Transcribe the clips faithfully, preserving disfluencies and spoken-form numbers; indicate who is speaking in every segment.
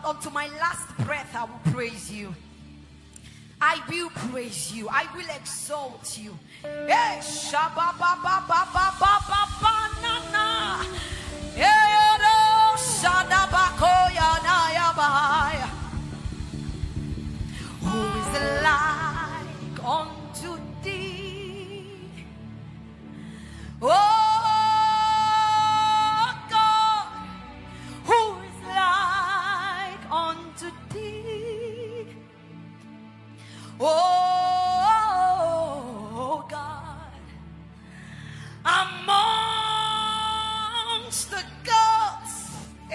Speaker 1: unto my last breath, I will praise you. I will praise you. I will exalt you. Hey, shaba ba ba ba ba ba ba ba na na. Hey, oh, shada ba ko ya na ya ba. Who is like unto thee? Oh. Oh God, amongst the gods,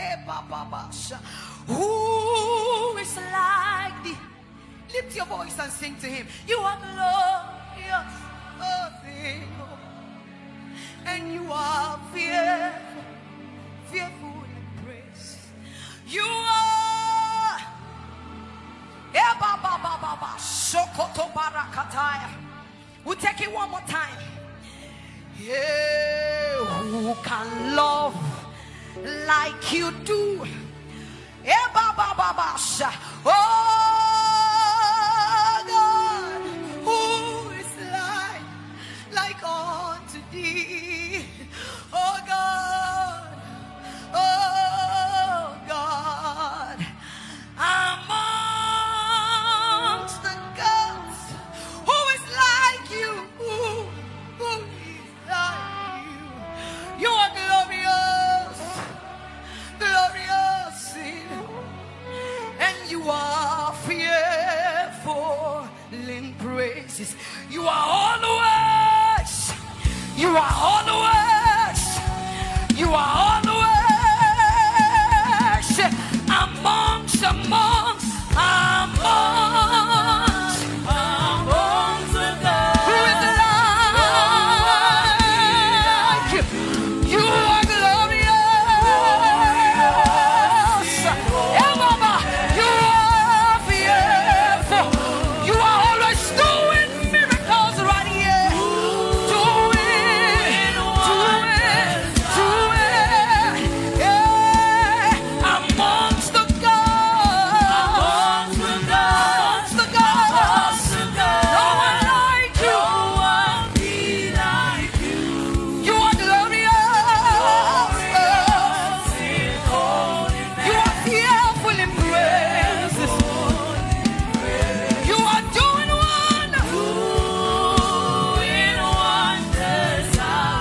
Speaker 1: who is like thee? Lift your voice and sing to him. You are glorious, oh thing, and you are fearful, fearful in praise. You are. We'll take it one more time. Yeah, who can love like you do? Oh God, who is like like unto thee? Oh God, oh God, amongst the gods, who is like you? Who, who is like you? You are glorious, glorious in, and you are fearful in praises. You are always, you are always, you are always amongst, amongst, amongst, amongst the gods. Who is like you? You are glorious. Yeah, Mama, you are fearful. You are always doing miracles right here. Doing, doing, doing. Yeah, amongst the gods. Amongst the gods. No one like you. You are glorious. You are fearful in praises. You are doing wonders.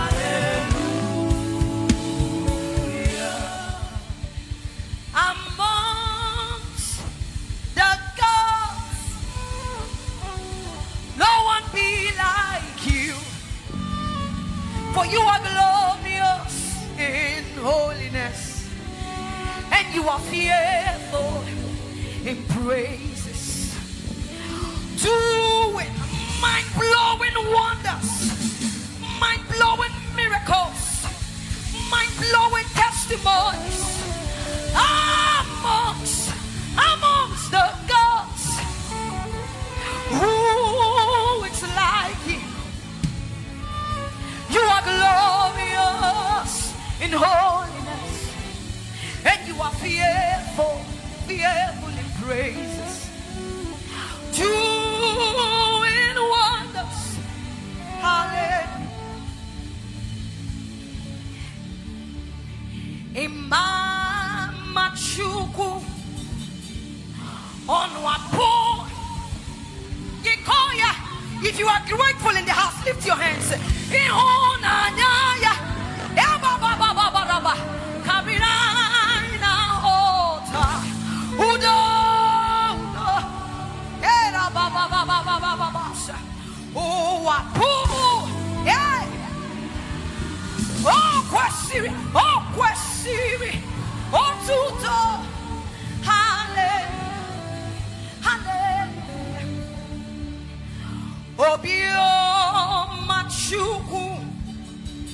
Speaker 1: Amongst the gods, no one be like you. For you are glorious in holiness, and you are fearful in praises. Doing mind-blowing wonders, mind-blowing miracles, mind-blowing testimonies. Amongst, amongst the gods, who is like you? You are glorious in holiness, and you are fearful, fearful in praises. Doing wonders. Hallelujah. Imama chuku onwapo Yekoya. If you are grateful in the house, lift your hands. Ihonanyaya. Ebababababa. Kabirana ota. Udo. Era babababababa. Oh, wapu. Yeah. Oh, kwasiri. Oh, kwasiri. Oh, tuto. Hallelujah. Hallelujah. Obio machuku.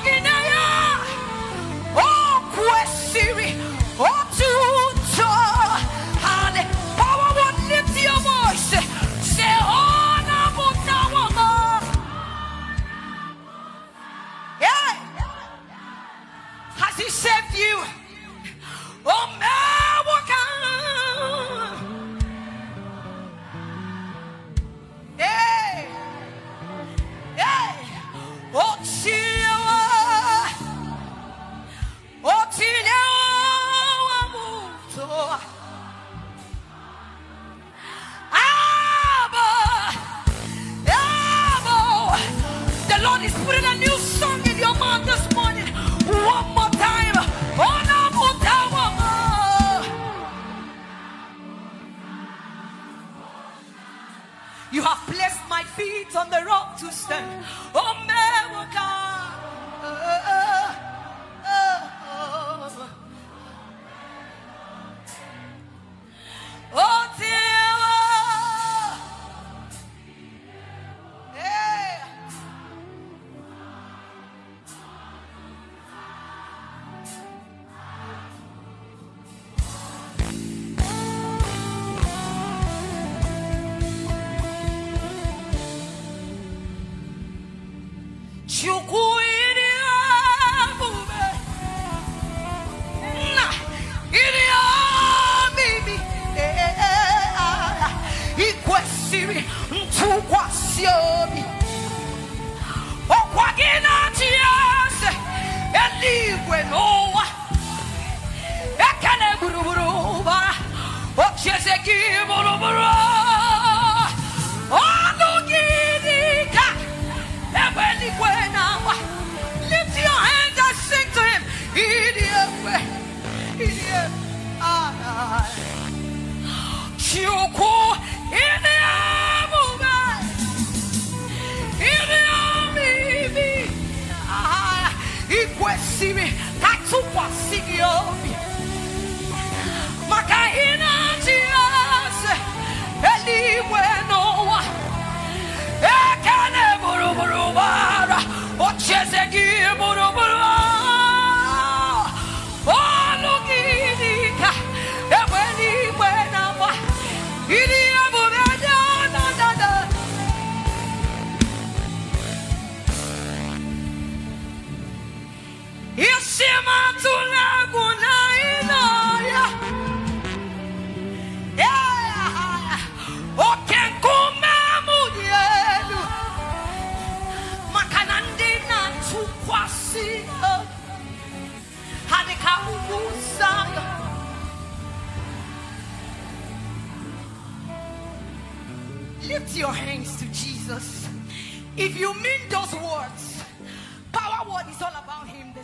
Speaker 1: You have placed my feet on the rock to stand. Oh, my God. Oh, oh, oh. Oh, dear. Hey. Lift your hands and sing to him. Lift your hands to Jesus. If you mean those words, Power Word is all about him.